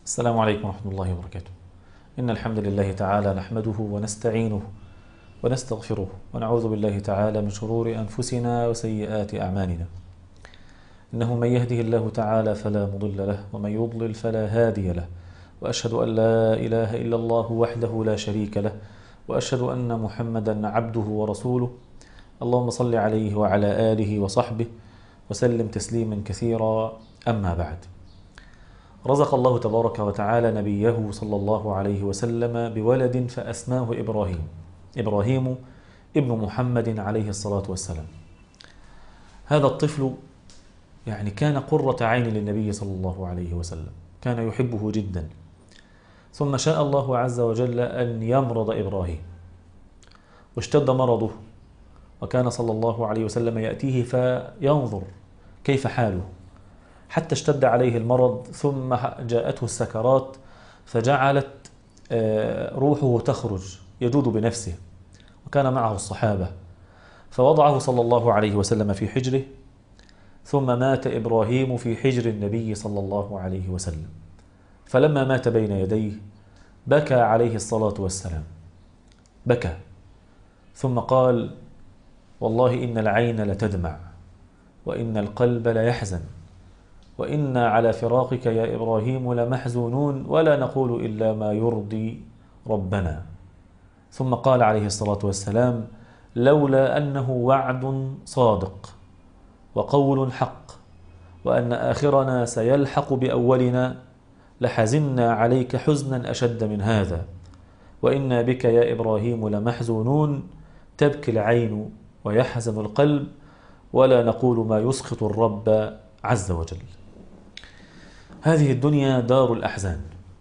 السلام عليكم ورحمة الله وبركاته. إن الحمد لله تعالى نحمده ونستعينه ونستغفره ونعوذ بالله تعالى من شرور أنفسنا وسيئات أعمالنا. إنه من يهده الله تعالى فلا مضل له ومن يضلل فلا هادي له، وأشهد أن لا إله إلا الله وحده لا شريك له، وأشهد أن محمدا عبده ورسوله. اللهم صل عليه وعلى آله وصحبه وسلم تسليما كثيرا. أما بعد، رزق الله تبارك وتعالى نبيه صلى الله عليه وسلم بولد فأسماه إبراهيم ابن محمد عليه الصلاة والسلام. هذا الطفل كان قرة عين للنبي صلى الله عليه وسلم، كان يحبه جدا. ثم شاء الله عز وجل أن يمرض إبراهيم، واشتد مرضه، وكان صلى الله عليه وسلم يأتيه فينظر كيف حاله، حتى اشتد عليه المرض، ثم جاءته السكرات فجعلت روحه تخرج، يجود بنفسه، وكان معه الصحابة، فوضعه صلى الله عليه وسلم في حجره، ثم مات إبراهيم في حجر النبي صلى الله عليه وسلم. فلما مات بين يديه بكى عليه الصلاة والسلام، بكى ثم قال: والله إن العين لتدمع وإن القلب ليحزن، وإنا على فراقك يا إبراهيم لمحزونون، ولا نقول إلا ما يرضي ربنا. ثم قال عليه الصلاة والسلام: لولا أنه وعد صادق وقول حق، وأن آخرنا سيلحق بأولنا، لحزنا عليك حزنا أشد من هذا، وإنا بك يا إبراهيم لمحزونون، تبكي العين ويحزن القلب، ولا نقول ما يسخط الرب عز وجل. هذه الدنيا دار الأحزان،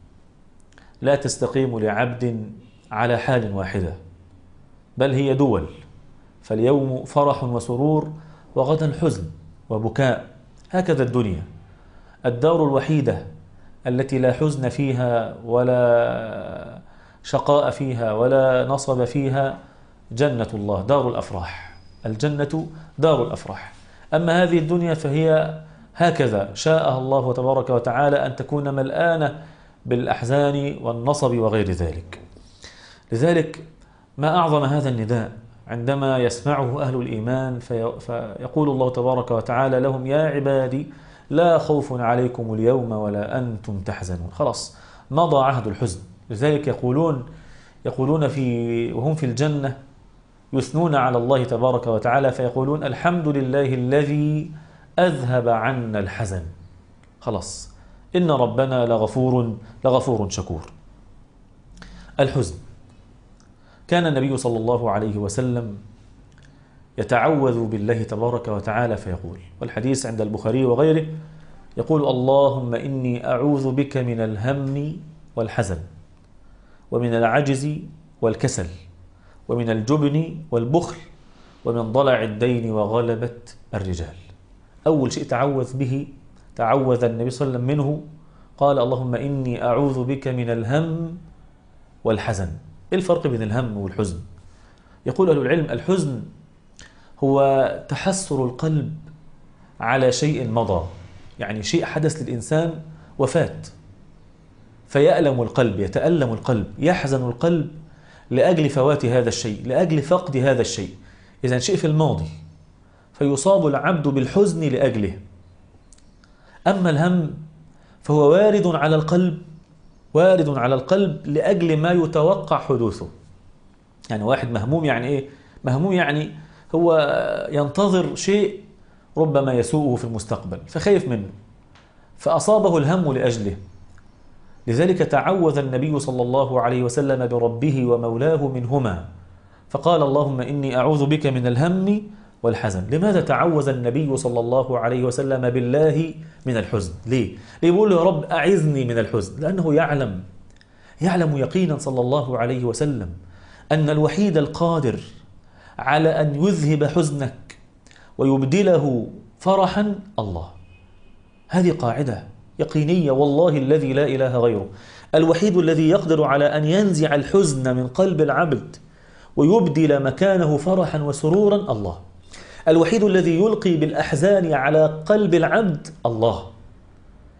لا تستقيم لعبد على حال واحدة، بل هي دول، فاليوم فرح وسرور وغدا حزن وبكاء. هكذا الدنيا، الدار الوحيدة التي لا حزن فيها ولا شقاء فيها ولا نصب فيها جنة الله، دار الأفراح. الجنة دار الأفراح. أما هذه الدنيا فهي هكذا شاء الله تبارك وتعالى أن تكون ملآنة بالأحزان والنصب وغير ذلك. لذلك ما أعظم هذا النداء عندما يسمعه أهل الإيمان، فيقول الله تبارك وتعالى لهم: يا عبادي لا خوف عليكم اليوم ولا أنتم تحزنون. خلاص مضى عهد الحزن. لذلك يقولون وهم في الجنة يثنون على الله تبارك وتعالى فيقولون: الحمد لله الذي أذهب عنا الحزن. خلاص إن ربنا لغفور شكور. الحزن، كان النبي صلى الله عليه وسلم يتعوذ بالله تبارك وتعالى فيقول، والحديث عند البخاري وغيره، يقول: اللهم إني أعوذ بك من الهم والحزن، ومن العجز والكسل، ومن الجبن والبخل، ومن ضلع الدين وغلبة الرجال. أول شيء تعوذ النبي صلى الله عليه وسلم منه، قال: اللهم إني أعوذ بك من الهم والحزن. إيه الفرق بين الهم والحزن؟ يقول أهل العلم: الحزن هو تحسر القلب على شيء مضى، يعني شيء حدث للإنسان، وفاة، فيألم القلب، يتألم القلب، يحزن القلب لأجل فوات هذا الشيء، لأجل فقد هذا الشيء. إذن شيء في الماضي، فيصاب العبد بالحزن لأجله. أما الهم فهو وارد على القلب لأجل ما يتوقع حدوثه. يعني واحد مهموم، يعني إيه مهموم؟ يعني هو ينتظر شيء ربما يسوءه في المستقبل، فخايف منه، فأصابه الهم لأجله. لذلك تعوذ النبي صلى الله عليه وسلم بربه ومولاه منهما، فقال: اللهم إني أعوذ بك من الهم والحزن. لماذا تعوذ النبي صلى الله عليه وسلم بالله من الحزن؟ ليه يقول له: يا رب أعذني من الحزن؟ لأنه يعلم يقينا صلى الله عليه وسلم أن الوحيد القادر على أن يذهب حزنك ويبدله فرحا الله. هذه قاعدة يقينية، والله الذي لا إله غيره. الوحيد الذي يقدر على أن ينزع الحزن من قلب العبد ويبدل مكانه فرحا وسرورا الله. الوحيد الذي يلقي بالأحزان على قلب العبد الله.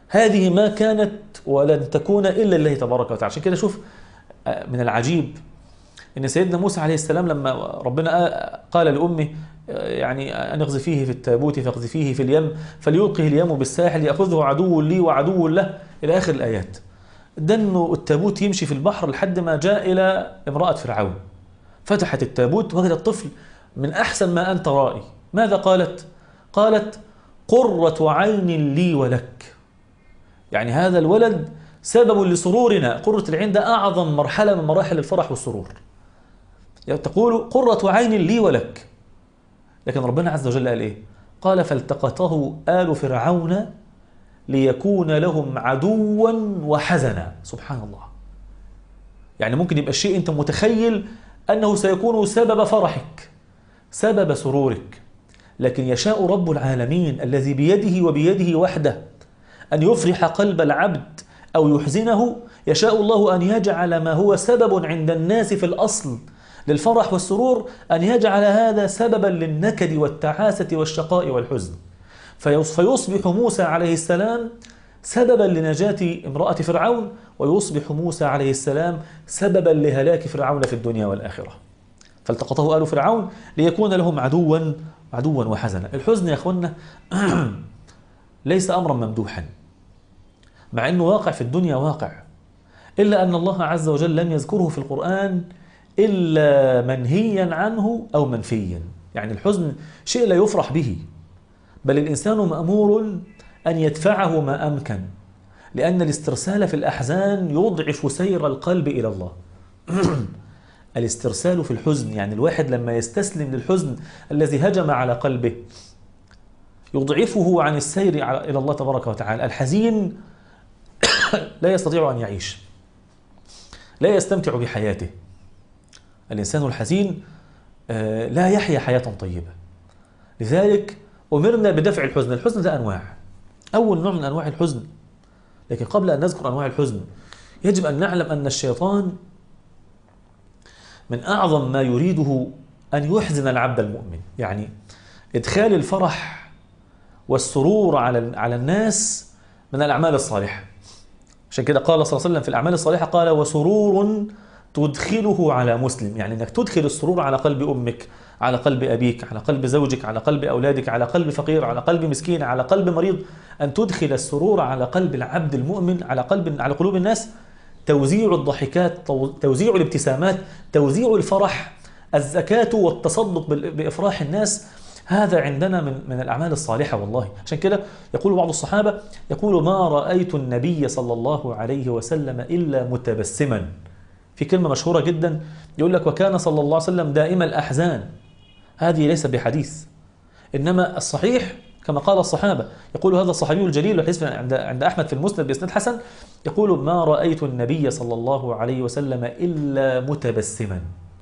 هذه ما كانت ولن تكون إلا الله تبارك وتعالى. عشان كده شوف من العجيب إن سيدنا موسى عليه السلام لما ربنا قال لأمه يعني أن اقذفيه في التابوت فاقذفيه في اليم فليلقه اليم بالساحل يأخذه عدو لي وعدو له إلى آخر الآيات. ده إنه التابوت يمشي في البحر لحد ما جاء إلى امرأة فرعون، فتحت التابوت وجدت طفل من أحسن ما أنت رائي. ماذا قالت؟ قالت قرة عين لي ولك، يعني هذا الولد سبب لسرورنا. قرة العين ده أعظم مرحلة من مراحل الفرح والسرور، يعني تقول قرة عين لي ولك. لكن ربنا عز وجل قال إيه؟ قال فالتقطه آل فرعون ليكون لهم عدوا وحزنا. سبحان الله، يعني ممكن يبقى الشيء أنت متخيل أنه سيكون سبب فرحك، سبب سرورك، لكن يشاء رب العالمين الذي بيده وبيده وحده أن يفرح قلب العبد أو يحزنه. يشاء الله أن يجعل ما هو سبب عند الناس في الأصل للفرح والسرور أن يجعل هذا سببا للنكد والتعاسة والشقاء والحزن. فيصبح موسى عليه السلام سببا لنجاة امرأة فرعون، ويصبح موسى عليه السلام سببا لهلاك فرعون في الدنيا والآخرة. فالتقطه آل فرعون ليكون لهم عدوا وحزنا. الحزن يا أخوانا ليس أمرا ممدوحا، مع أنه واقع في الدنيا واقع، إلا أن الله عز وجل لم يذكره في القرآن إلا منهيا عنه أو منفيا. يعني الحزن شيء لا يفرح به، بل الإنسان مأمور أن يدفعه ما أمكن، لأن الاسترسال في الأحزان يضعف سير القلب إلى الله. الاسترسال في الحزن، يعني الواحد لما يستسلم للحزن الذي هجم على قلبه يضعفه عن السير إلى الله تبارك وتعالى. الحزين لا يستطيع أن يعيش، لا يستمتع بحياته. الإنسان الحزين لا يحيا حياة طيبة. لذلك أمرنا بدفع الحزن. الحزن ده أنواع، أول نوع من أنواع الحزن، لكن قبل أن نذكر أنواع الحزن يجب أن نعلم أن الشيطان من أعظم ما يريده أن يحزن العبد المؤمن، يعني إدخال الفرح والسرور على الناس من الأعمال الصالحة. عشان كده قال صلى الله عليه وسلم في الأعمال الصالحة قال وسرور تدخله على مسلم، يعني أنك تدخل السرور على قلب أمك، على قلب أبيك، على قلب زوجك، على قلب أولادك، على قلب فقير، على قلب مسكين، على قلب مريض. أن تدخل السرور على قلب العبد المؤمن، على قلوب الناس. توزيع الضحكات، توزيع الابتسامات، توزيع الفرح، الزكاة والتصدق بإفراح الناس، هذا عندنا من الأعمال الصالحة والله. عشان كده يقول بعض الصحابة يقول ما رأيت النبي صلى الله عليه وسلم إلا متبسما. في كلمة مشهورة جدا يقول لك وكان صلى الله عليه وسلم دائم الأحزان. هذه ليس بحديث، إنما الصحيح كما قال الصحابة. يقول هذا الصحابي الجليل والحديث عند أحمد في المسند بإسناد حسن، يقول ما رأيت النبي صلى الله عليه وسلم إلا متبسما.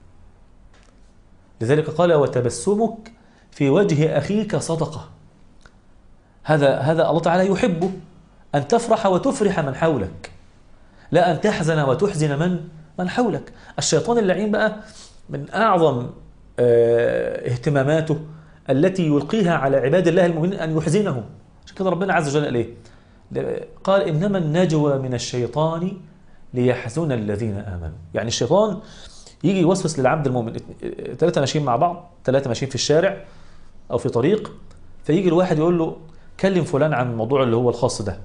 لذلك قال وتبسمك في وجه أخيك صدقة. هذا الله تعالى يحب أن تفرح وتفرح من حولك، لا أن تحزن وتحزن من حولك. الشيطان اللعين بقى من أعظم اهتماماته التي يلقيها على عباد الله المؤمنين أن يحزنهم. عشان كده ربنا عز وجل قال إيه؟ قال إنما النجوى من الشيطان ليحزن الذين آمنوا. يعني الشيطان يجي يوسوس للعبد المؤمن، ثلاثة ماشيين مع بعض، ثلاثة ماشيين في الشارع أو في طريق، فيجي الواحد يقول له كلم فلان عن الموضوع اللي هو الخاص ده،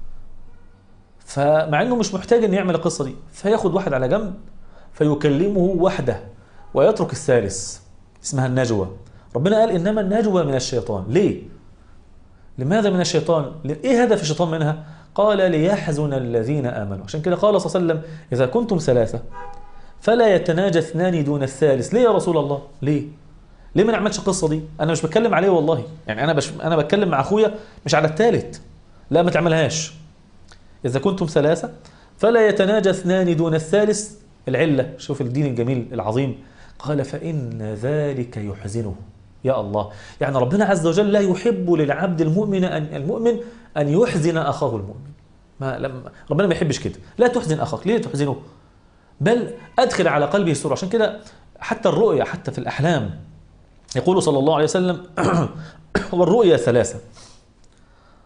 فمع أنه مش محتاج أن يعمل القصة دي، فياخد واحد على جنب فيكلمه وحده ويترك الثالث. اسمها النجوى. ربنا قال إنما النجوى من الشيطان. ليه؟ لماذا من الشيطان؟ إيه هدف الشيطان منها؟ قال ليحزن الذين آمنوا. عشان كده قال صلى الله عليه وسلم إذا كنتم ثلاثة فلا يتناجى اثنان دون الثالث. ليه يا رسول الله؟ ليه ما نعملش القصة دي؟ أنا مش بتكلم عليه والله، يعني أنا بتكلم مع أخويا مش على الثالث. لا ما تعملهاش. إذا كنتم ثلاثة فلا يتناجى اثنان دون الثالث. العلة، شوف الدين الجميل العظيم، قال فإن ذلك يحزنه. يا الله، يعني ربنا عز وجل لا يحب للعبد المؤمن أن يحزن أخاه المؤمن. ربنا ما يحبش كده. لا تحزن أخاك. ليه تحزنه؟ بل أدخل على قلبه السرور. عشان كده حتى الرؤيا، حتى في الأحلام يقول صلى الله عليه وسلم والرؤيا ثلاثة،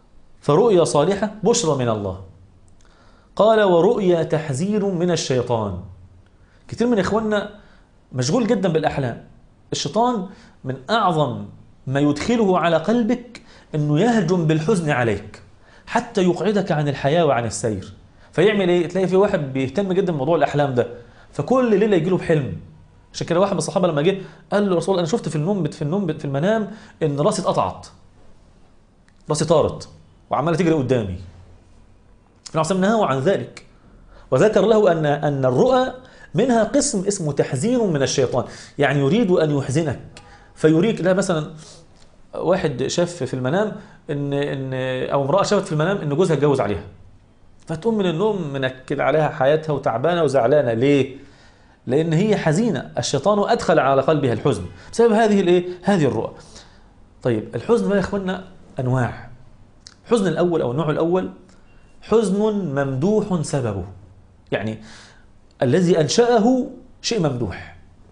فرؤيا صالحة بشرى من الله. قال ورؤيا تحذير من الشيطان. كتير من إخواننا مشغول جدا بالأحلام. الشيطان من أعظم ما يدخله على قلبك أنه يهجم بالحزن عليك حتى يقعدك عن الحياة وعن السير. فيعمل إيه؟ تلاقي في واحد بيهتم جدا بموضوع الأحلام ده، فكل ليلة يجيله بحلم. عشان كده واحد من الصحابة لما جه قال له رسول، أنا شفت في المنام إن راسي اتقطعت، راسي طارت وعمالة تجري قدامي. فالنبي نهاه عن ذلك وذكر له أن الرؤى منها قسم اسمه تحذير من الشيطان، يعني يريد أن يحزنك فيريك. لا مثلا واحد شاف في المنام إن أو امرأة شافت في المنام إن جوزها اتجوز عليها، فتقوم من النوم منكد عليها حياتها وتعبانة وزعلانة. ليه؟ لأن هي حزينة، الشيطان أدخل على قلبها الحزن بسبب هذه الرؤى. طيب الحزن بقى يا إخواننا أنواع. الحزن الأول أو النوع الأول حزن ممدوح سببه، يعني الذي أنشأه شيء ممدوح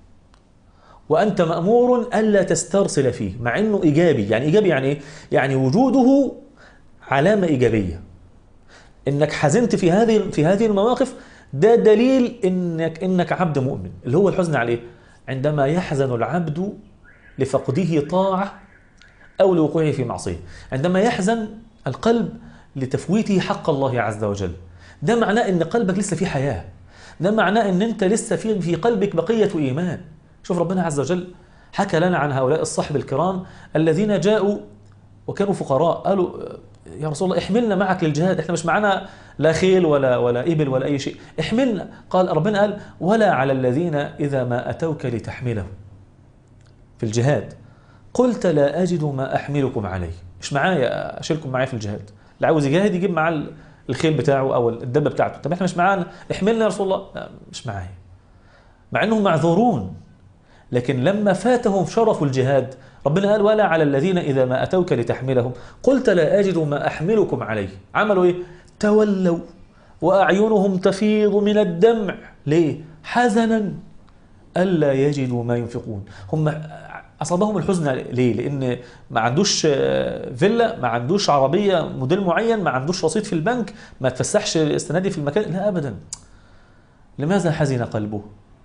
وأنت مأمور ألا تسترسل فيه، مع أنه إيجابي. يعني إيجابي يعني إيه؟ يعني وجوده علامة إيجابية. إنك حزنت في هذه المواقف ده دليل إنك عبد مؤمن. اللي هو الحزن عليه عندما يحزن العبد لفقده طاعة أو لوقوعه في معصية، عندما يحزن القلب لتفويته حق الله عز وجل، ده معناه إن قلبك لسه فيه حياة، ده معناه إن أنت لسه في قلبك بقية إيمان. شوف ربنا عز وجل حكى لنا عن هؤلاء الصحب الكرام الذين جاءوا وكانوا فقراء، قالوا يا رسول الله احملنا معك للجهاد، احنا مش معنا لا خيل ولا إبل ولا أي شيء، احملنا. قال ربنا قال ولا على الذين إذا ما أتوك لتحمله في الجهاد قلت لا أجد ما أحملكم عليه، مش معايا أشيلكم معايا في الجهاد. اللي عاوز يجاهد يجيب معاه الخيل بتاعه أو الدبة بتاعته. طب احنا مش معانا، احملنا يا رسول الله. لا مش معايا، مع أنهم معذورون، لكن لما فاتهم شرف الجهاد ربنا قال ولا على الذين إذا ما أتوك لتحملهم قلت لا أجد ما أحملكم عليه. عملوا إيه؟ تولوا وأعينهم تفيض من الدمع. ليه؟ حزنا ألا يجدوا ما ينفقون. هم أصابهم الحزن ليه؟ لأن ما عندوش فيلا، ما عندوش عربية موديل معين، ما عندوش رصيد في البنك، ما تفسحش السنة دي في المكان. لا أبدا. لماذا حزن قلبه؟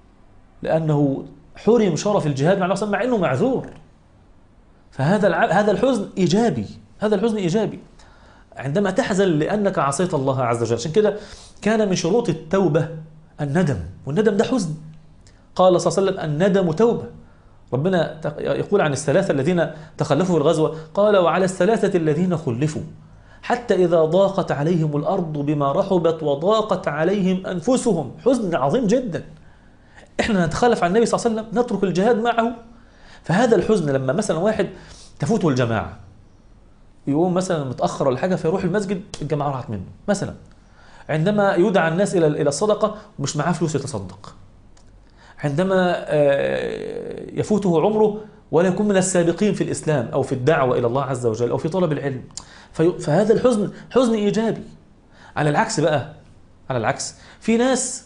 لأنه حرم شرف الجهاد مع أنه معذور. فهذا الحزن إيجابي، هذا الحزن إيجابي عندما تحزن لأنك عصيت الله عز وجل. عشان كده كان من شروط التوبة الندم، والندم ده حزن. قال صلى الله عليه وسلم الندم توبة. ربنا يقول عن الثلاثة الذين تخلفوا في الغزوة قال وعلى الثلاثة الذين خلفوا حتى إذا ضاقت عليهم الأرض بما رحبت وضاقت عليهم أنفسهم. حزن عظيم جدا. إحنا نتخلف عن النبي صلى الله عليه وسلم، نترك الجهاد معه. فهذا الحزن لما مثلا واحد تفوته الجماعة، يقوم مثلا متأخر ولا حاجة فيروح المسجد الجماعة راحت منه مثلا، عندما يدعى الناس إلى الصدقة ومش معاه فلوس يتصدق، عندما يفوته عمره ولا يكون من السابقين في الإسلام أو في الدعوة إلى الله عز وجل أو في طلب العلم، فهذا الحزن حزن إيجابي. على العكس بقى، على العكس في ناس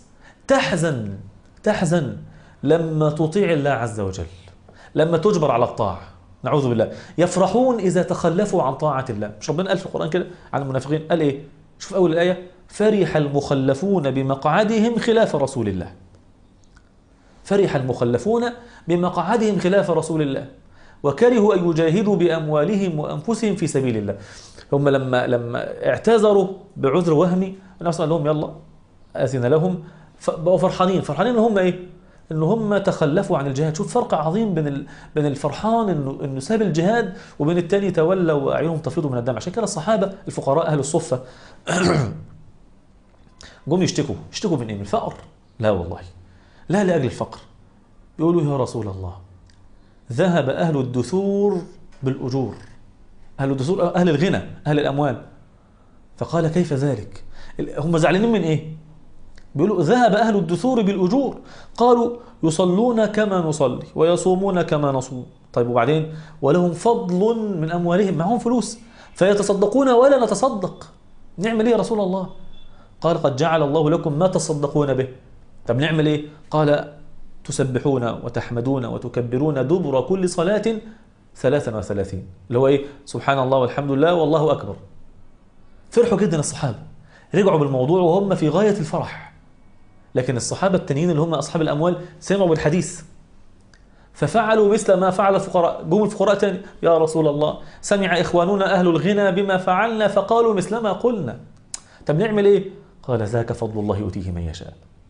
تحزن لما تطيع الله عز وجل، لما تجبر على الطاعة، نعوذ بالله. يفرحون إذا تخلفوا عن طاعة الله. مش ربنا قال في القرآن كده عن المنافقين؟ قال إيه؟ شوف أول الآية فرح المخلفون بمقعدهم خلاف رسول الله. فرح المخلفون بمقعدهم خلاف رسول الله وكرهوا أن يجاهدوا بأموالهم وأنفسهم في سبيل الله. هم لما اعتذروا بعذر وهمي الناس قال لهم يلا أذن لهم، بقوا فرحانين إن هم إيه؟ إن هم تخلفوا عن الجهاد. شوف فرق عظيم بين الفرحان إنه ساب الجهاد وبين التاني تولى وأعينهم تفيض من الدم. عشان كده الصحابة الفقراء أهل الصفة قوم يشتكوا من إيه؟ من الفقر؟ لا والله، لا لأجل الفقر. يقولوا يا رسول الله ذهب أهل الدثور بالأجور، أهل الدثور أهل الغنى أهل الأموال. فقال كيف ذلك؟ هم زعلانين من إيه؟ بيقولوا ذهب أهل الدثور بالأجور. قالوا يصلون كما نصلي ويصومون كما نصوم. طيب وبعدين ولهم فضل من أموالهم، معهم فلوس فيتصدقون ولا نتصدق. نعمل إيه يا رسول الله؟ قال قد جعل الله لكم ما تصدقون به. طب نعمل إيه؟ قال تسبحون وتحمدون وتكبرون دبر كل صلاة 33، اللي هو إيه؟ سبحان الله والحمد لله والله أكبر. فرحوا جدا الصحابة، رجعوا بالموضوع وهم في غاية الفرح. لكن الصحابة التانيين اللي هم أصحاب الأموال سمعوا بالحديث ففعلوا مثل ما فعل الفقراء. جم الفقراء تاني: يا رسول الله، سمع إخواننا أهل الغنى بما فعلنا فقالوا مثل ما قلنا. طب نعمل إيه؟ قال: ذاك فضل الله يؤتيه من يشاء.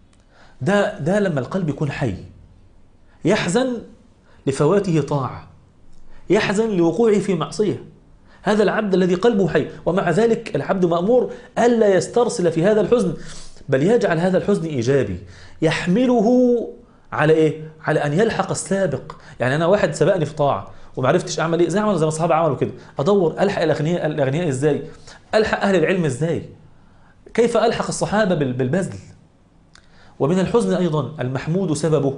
ده لما القلب يكون حي، يحزن لفواته طاعة، يحزن لوقوعه في معصية. هذا العبد الذي قلبه حي، ومع ذلك العبد مأمور ألا يسترسل في هذا الحزن، بل يجعل هذا الحزن إيجابي، يحمله على إيه؟ على أن يلحق السابق. يعني أنا واحد سبقني في طاعة وما عرفتش أعمل إيه، زي ما الصحابة عملوا كده، أدور ألحق الأغنياء إزاي؟ ألحق أهل العلم إزاي؟ كيف ألحق الصحابة بالبذل؟ ومن الحزن أيضا المحمود سببه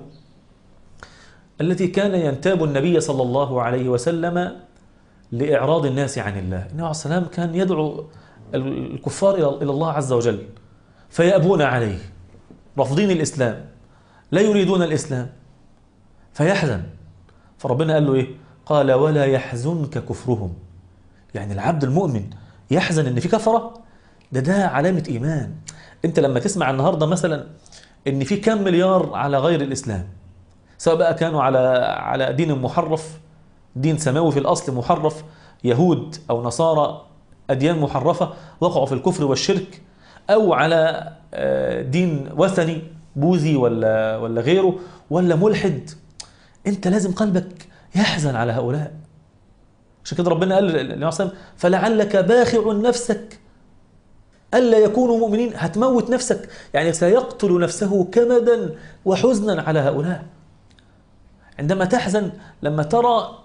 التي كان ينتاب النبي صلى الله عليه وسلم لإعراض الناس عن الله. النبي عليه السلام كان يدعو الكفار إلى الله عز وجل فيأبون عليه، رافضين الإسلام، لا يريدون الإسلام، فيحزن. فربنا قال له إيه؟ قال: ولا يحزنك كفرهم. يعني العبد المؤمن يحزن إن في كفرة، ده علامة إيمان. أنت لما تسمع النهاردة مثلا إن في كم مليار على غير الإسلام، سواء بقى كانوا على دين محرف، دين سماوي في الأصل محرف، يهود أو نصارى، أديان محرفة وقعوا في الكفر والشرك، أو على دين وثني بوذي ولا غيره، ولا ملحد، أنت لازم قلبك يحزن على هؤلاء. عشان كده ربنا قال للنبي عليه الصلاة والسلام: فلعلك باخع نفسك ألا يكونوا مؤمنين. هتموت نفسك، يعني سيقتل نفسه كمدا وحزنا على هؤلاء. عندما تحزن لما ترى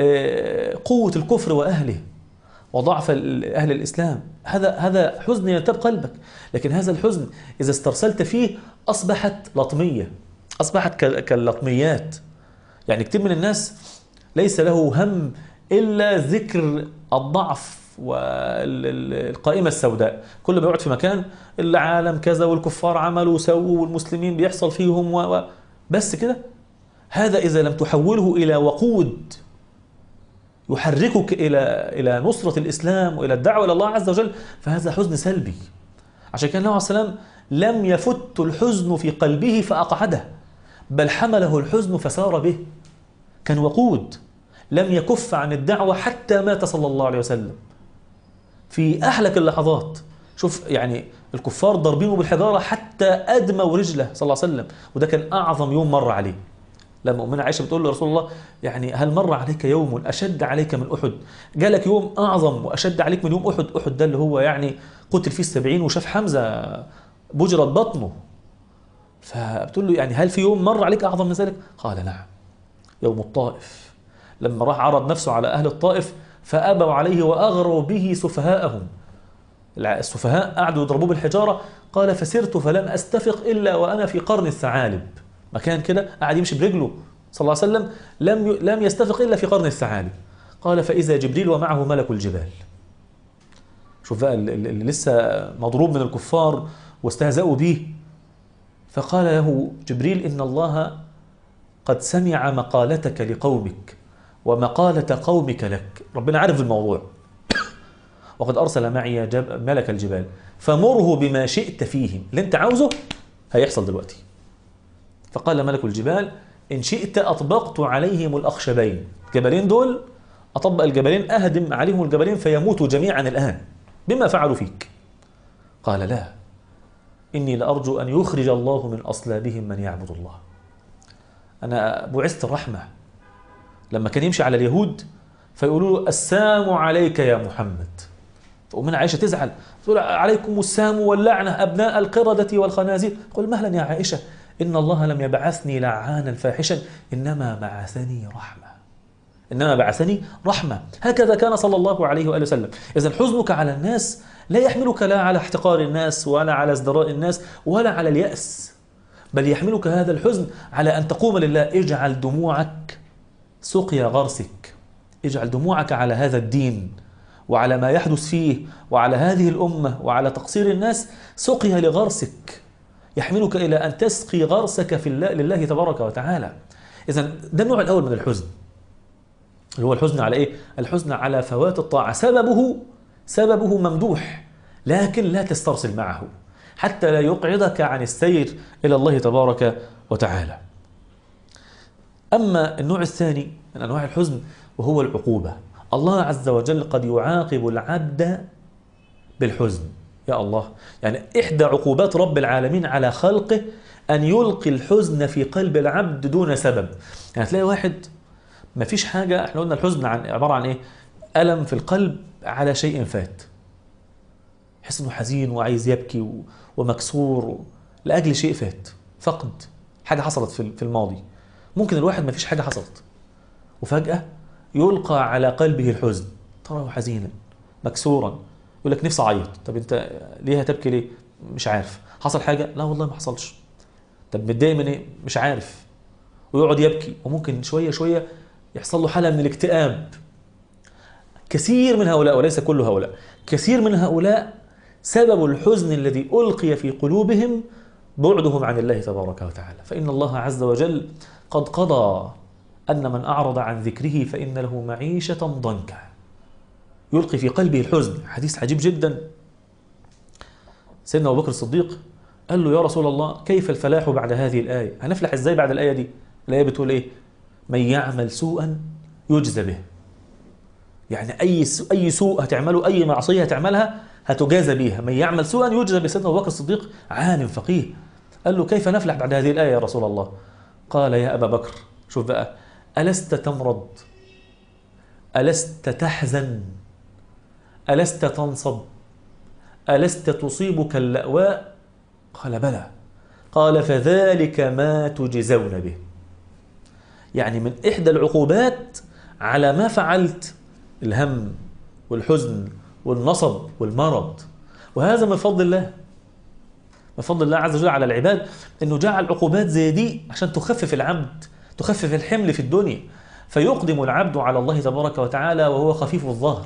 قوة الكفر وأهله وضعف أهل الإسلام، هذا حزن ينتاب قلبك. لكن هذا الحزن إذا استرسلت فيه أصبحت لطمية، أصبحت كاللطميات. يعني كتير من الناس ليس له هم إلا ذكر الضعف والقائمة السوداء. كل ما يقعد في مكان: العالم كذا، والكفار عملوا وسووا، والمسلمين بيحصل فيهم بس كده. هذا إذا لم تحوله إلى وقود يحركك إلى نصرة الإسلام وإلى الدعوة إلى الله عز وجل، فهذا حزن سلبي. عشان كان النبي عليه السلام لم يفت الحزن في قلبه فأقعده، بل حمله الحزن فسار به. كان وقود، لم يكف عن الدعوة حتى مات صلى الله عليه وسلم في أحلك اللحظات. شوف يعني الكفار ضربينه بالحجارة حتى أدموا رجله صلى الله عليه وسلم، وده كان أعظم يوم مر عليه. لما أمنا عائشة بتقول له: رسول الله، يعني هل مر عليك يوم أشد عليك من أحد؟ جالك يوم أعظم وأشد عليك من يوم أحد؟ أحد ده اللي هو يعني قتل فيه 70 وشاف حمزة بجرت بطنه. فبتقول له: يعني هل في يوم مر عليك أعظم من ذلك؟ قال: نعم، يوم الطائف، لما راح عرض نفسه على أهل الطائف فأبوا عليه وأغروا به سفهاءهم. السفهاء قعدوا يضربوه بالحجارة. قال: فسرت فلم أستفق إلا وأنا في قرن الثعالب. مكان كده قاعد يمشي برجله صلى الله عليه وسلم، لم يستفق إلا في قرن الثعالب. قال: فإذا جبريل ومعه ملك الجبال. شوف بقى اللي لسه مضروب من الكفار واستهزأوا به. فقال له جبريل: إن الله قد سمع مقالتك لقومك ومقالة قومك لك. ربنا عارف الموضوع. وقد أرسل معي ملك الجبال فمره بما شئت فيهم. اللي انت عاوزه هيحصل دلوقتي. فقال ملك الجبال: إن شئت أطبقت عليهم الأخشبين. الجبلين دول أطبق الجبلين، أهدم عليهم الجبلين فيموتوا جميعا الآن بما فعلوا فيك. قال: لا، إني لأرجو أن يخرج الله من أصلابهم من يعبد الله. أنا بعثت الرحمة. لما كان يمشي على اليهود فيقولوا له: السلام عليك يا محمد. فأمنا عائشة تزعل، تقول: عليكم السام واللعنة أبناء القردة والخنازير. قل: مهلا يا عائشة، إن الله لم يبعثني لعانا فاحشا، إنما بعثني رحمة. إنما بعثني رحمة. هكذا كان صلى الله عليه وآله وسلم. إذن حزنك على الناس لا يحملك لا على احتقار الناس ولا على ازدراء الناس ولا على اليأس، بل يحملك هذا الحزن على أن تقوم لله. اجعل دموعك سقيا غرسك، اجعل دموعك على هذا الدين وعلى ما يحدث فيه وعلى هذه الأمة وعلى تقصير الناس سقيا لغرسك، يحملك إلى أن تسقي غرسك في الله لله تبارك وتعالى. إذن ده النوع الأول من الحزن، اللي هو الحزن على إيه؟ الحزن على فوات الطاعة. سببه ممدوح، لكن لا تسترسل معه حتى لا يقعدك عن السير إلى الله تبارك وتعالى. أما النوع الثاني من أنواع الحزن وهو العقوبة. الله عز وجل قد يعاقب العبد بالحزن. يا الله، يعني إحدى عقوبات رب العالمين على خلقه أن يلقي الحزن في قلب العبد دون سبب. يعني تلاقي واحد ما فيش حاجة، احنا قلنا الحزن عبارة عن إيه؟ ألم في القلب على شيء فات، يحس إنه حزين وعايز يبكي ومكسور لأجل شيء فات، فقد حاجة حصلت في الماضي. ممكن الواحد ما فيش حاجة حصلت وفجأة يلقى على قلبه الحزن، تراه حزينا مكسورا، يقول لك نفسي أعيط. طب أنت ليه هتبكي ليه؟ مش عارف. حصل حاجة؟ لا والله ما حصلش. طب متضايق من إيه؟ مش عارف. ويقعد يبكي، وممكن شوية شوية يحصل له حالة من الاكتئاب. كثير من هؤلاء، وليس كل هؤلاء، كثير من هؤلاء سبب الحزن الذي ألقي في قلوبهم بعدهم عن الله تبارك وتعالى. فإن الله عز وجل قد قضى أن من أعرض عن ذكره فإن له معيشة ضنكا، يلقي في قلبه الحزن. حديث عجيب جدا، سيدنا أبو بكر الصديق قال له: يا رسول الله، كيف الفلاح بعد هذه الآية؟ هنفلح إزاي بعد الآية دي؟ الآية بتقول إيه؟ من يعمل سوءا يجزى به. يعني أي سوء هتعمله، أي معصية هتعملها هتجازى بيها. من يعمل سوءا يجزى به. سيدنا أبو بكر الصديق عالم فقيه، قال له: كيف نفلح بعد هذه الآية يا رسول الله؟ قال: يا أبا بكر، شوف بقى، ألست تمرض؟ ألست تحزن؟ ألست تنصب؟ ألست تصيبك اللأواء؟ قال: بلى. قال: فذلك ما تجزون به. يعني من إحدى العقوبات على ما فعلت الهم والحزن والنصب والمرض. وهذا من فضل الله، من فضل الله عز وجل على العباد، أنه جعل عقوبات زي دي عشان تخفف العبد، تخفف الحمل في الدنيا، فيقدم العبد على الله تبارك وتعالى وهو خفيف الظهر.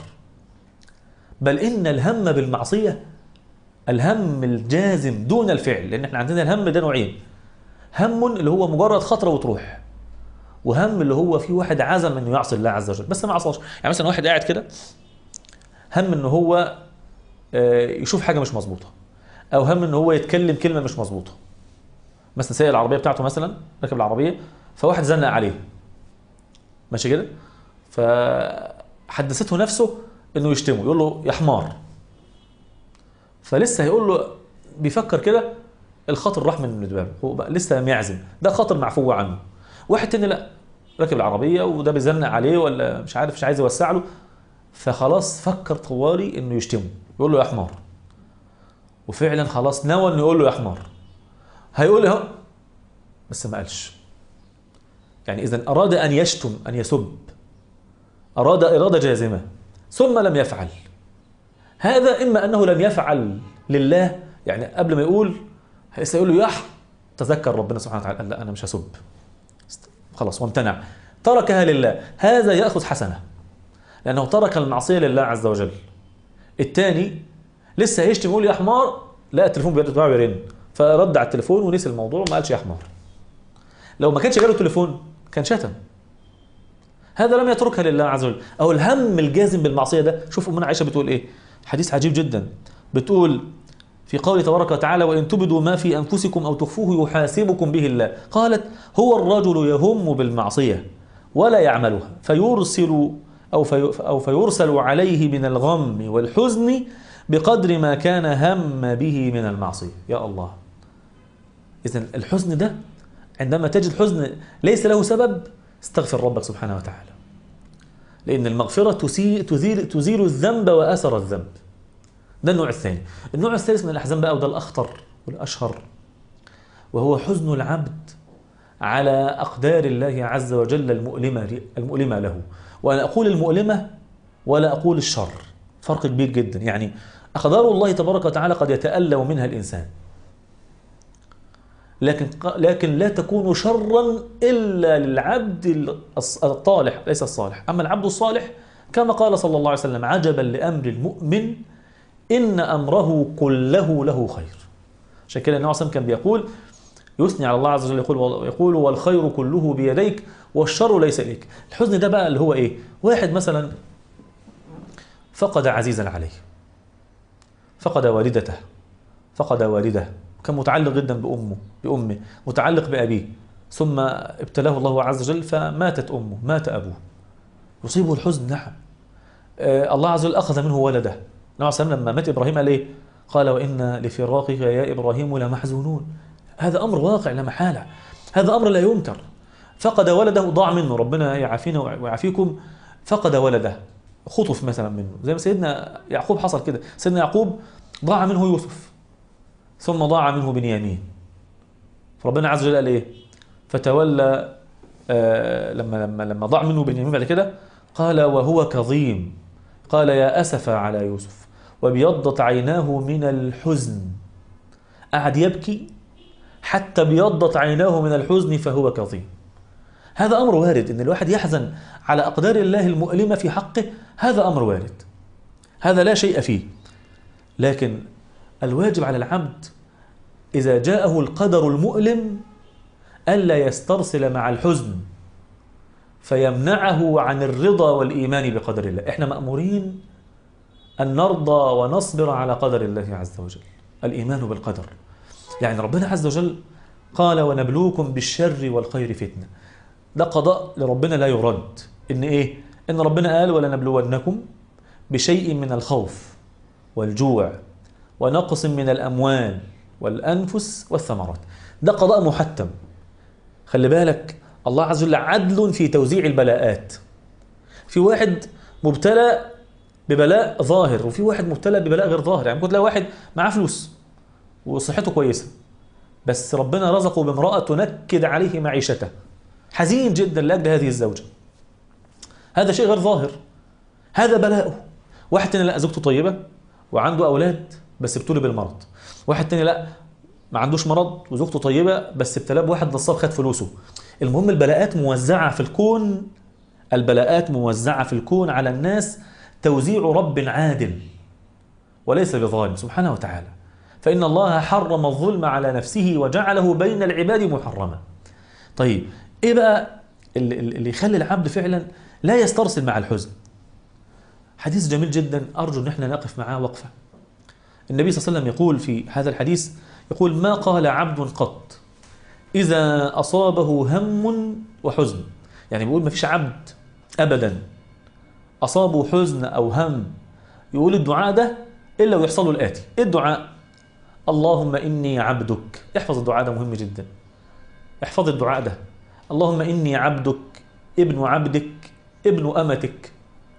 بل إن الهم بالمعصية، الهم الجازم دون الفعل، لأن احنا عندنا الهم ده نوعين: هم اللي هو مجرد خطرة وتروح، وهم اللي هو في واحد عزم انه يعصي الله عز وجل بس ما عصاش. يعني مثلا واحد قاعد كده هم انه هو يشوف حاجة مش مظبوطة، او هم انه هو يتكلم كلمة مش مظبوطة. مثلا سايق العربية بتاعته، مثلا راكب العربية فواحد زنق عليه، ماشي كده، فحدثته نفسه انه يشتمه، يقول له يا حمار. فلسه هيقول له، بيفكر كده، الخاطر راح من دماغه، هو بقى لسه لم يعزم، ده خاطر معفو عنه. واحد تاني لا، راكب العربية وده بيزنق عليه ولا مش عارف، مش عايز يوسع له، فخلاص فكر طوالي انه يشتمه، يقول له يا حمار، وفعلا خلاص نوى انه يقول له يا حمار. هيقول له بس ما قالش. يعني اذا اراد ان يشتم، ان يسب، اراد إرادة جازمة ثم لم يفعل. هذا اما انه لم يفعل لله، يعني قبل ما يقول هيقول له تذكر ربنا سبحانه وتعالى، قال لا انا مش هسب، خلاص وامتنع، تركها لله، هذا يأخذ حسنة لأنه ترك المعصية لله عز وجل. الثاني لسه هيشتم يقول يا حمار، لا التليفون بتاعه يرن، فرد على التليفون ونسي الموضوع وما قالش يا حمار. لو ما كانش جاله التليفون كان شتم. هذا لم يتركها لله عز وجل. أو الهم الجازم بالمعصية ده، شوف أمنا عائشة بتقول إيه، حديث عجيب جدا، بتقول في قوله تبارك وتعالى: وإن تبدوا ما في أنفسكم أو تخفوه يحاسبكم به الله. قالت: هو الرجل يهم بالمعصية ولا يعملها فيرسل عليه من الغم والحزن بقدر ما كان هم به من المعصية. يا الله، إذن الحزن ده عندما تجد حزن ليس له سبب، استغفر ربك سبحانه وتعالى، لأن المغفرة تزيل الذنب وأثر الذنب. ده النوع الثاني. النوع الثالث من الأحزان بقى، وده الأخطر والأشهر، وهو حزن العبد على أقدار الله عز وجل المؤلمة له. وأنا أقول المؤلمة ولا أقول الشر، فرق كبير جدا. يعني أقدار الله تبارك وتعالى قد يتألم منها الإنسان، لكن لا تكون شرا إلا للعبد الطالح ليس الصالح. أما العبد الصالح كما قال صلى الله عليه وسلم: عجبا لأمر المؤمن إن أمره كله له خير. عشان كده النبي صلى الله عليه وسلم كان بيقول، يثني على الله عز وجل، يقول والخير كله بيديك والشر ليس إليك. الحزن ده بقى اللي هو إيه؟ واحد مثلا فقد عزيزا عليه، فقد والدته، فقد والده، كان متعلق جدا بأمه، متعلق بأبيه، ثم ابتلاه الله عز وجل فماتت أمه، مات أبوه، يصيبه الحزن. نعم. الله عز وجل أخذ منه ولده. النبي عليه الصلاة والسلام لما مات إبراهيم قال إيه؟ قال وإن لفراقك يا إبراهيم لمحزونون. هذا أمر واقع لا محالة، هذا أمر لا ينكر. فقد ولده، ضاع منه، ربنا يعافينا ويعافيكم. فقد ولده، خطف مثلا منه، زي ما سيدنا يعقوب حصل كده. سيدنا يعقوب ضاع منه يوسف، ثم ضاع منه بنيامين. فربنا عز وجل قال إيه؟ فتولى لما ضاع منه بنيامين بعد كده قال وهو كظيم، قال يا أسف على يوسف وابيضت عيناه من الحزن. قعد يبكي حتى ابيضت عيناه من الحزن فهو كظيم. هذا أمر وارد، إن الواحد يحزن على أقدار الله المؤلمة في حقه، هذا أمر وارد، هذا لا شيء فيه. لكن الواجب على العبد إذا جاءه القدر المؤلم ألا يسترسل مع الحزن فيمنعه عن الرضا والإيمان بقدر الله. إحنا مأمورين أن نرضى ونصبر على قدر الله عز وجل، الإيمان بالقدر. يعني ربنا عز وجل قال ونبلوكم بالشر والخير فتنة، ده قضاء لربنا لا يرد. إن إيه؟ إن ربنا قال ولنبلونكم بشيء من الخوف والجوع ونقص من الأموال والأنفس والثمرات، ده قضاء محتم. خلي بالك، الله عز وجل عدل في توزيع البلاءات. في واحد مبتلى ببلاء ظاهر، وفي واحد مبتلى ببلاء غير ظاهر. يعني ممكن تلاقي واحد معاه فلوس وصحته كويسة، بس ربنا رزقه بامرأة تنكد عليه معيشته، حزين جدا لأجل هذه الزوجة، هذا شيء غير ظاهر، هذا بلاؤه. واحد تاني لا، زوجته طيبة وعنده أولاد بس ابتلي بالمرض. واحد تاني لا، ما عندوش مرض وزوجته طيبة بس ابتلاه بواحد نصاب خد فلوسه. المهم البلاءات موزعة في الكون، البلاءات موزعة في الكون على الناس توزيع رب عادل وليس بظالم سبحانه وتعالى. فإن الله حرم الظلم على نفسه وجعله بين العباد محرما. طيب إيه بقى اللي يخلي العبد فعلا لا يسترسل مع الحزن؟ حديث جميل جدا أرجو أن احنا نقف معاه وقفة. النبي صلى الله عليه وسلم يقول في هذا الحديث، يقول ما قال عبد قط إذا أصابه هم وحزن. يعني بيقول ما فيش عبد أبدا أصابه حزن أو هم يقول الدعاء ده إلا ويحصل له الآتي. إيه الدعاء؟ اللهم إني عبدك. احفظ الدعاء ده، مهم جدا، احفظ الدعاء ده. اللهم إني عبدك ابن عبدك ابن أمتك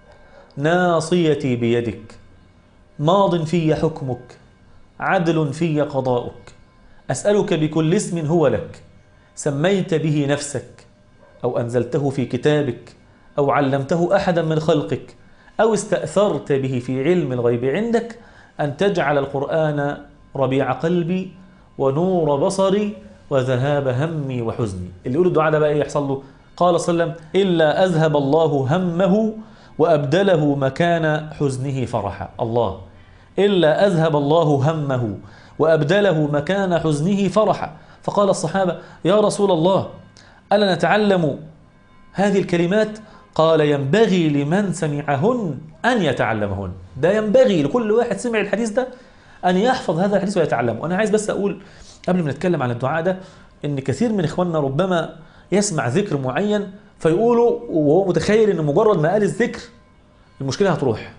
ناصيتي بيدك ماض في حكمك عدل في قضاؤك أسألك بكل اسم هو لك سميت به نفسك أو أنزلته في كتابك أو علمته أحدا من خلقك أو استأثرت به في علم الغيب عندك أن تجعل القرآن ربيع قلبي ونور بصري وذهاب همي وحزني. اللي يقول الدعاء ده بقى إيه يحصل له؟ قال صلى الله عليه وسلم إلا أذهب الله همه وأبدله مكان حزنه فرحا. الله، إلا أذهب الله همه وأبدله مكان حزنه فرحا. فقال الصحابة يا رسول الله ألا نتعلم هذه الكلمات؟ قال ينبغي لمن سمعهن أن يتعلمهن. ده ينبغي لكل واحد سمع الحديث ده أن يحفظ هذا الحديث ويتعلمه. أنا عايز بس أقول قبل ما نتكلم عن الدعاء ده إن كثير من إخواننا ربما يسمع ذكر معين فيقولوا وهو متخيل إن مجرد ما قال الذكر المشكلة هتروح.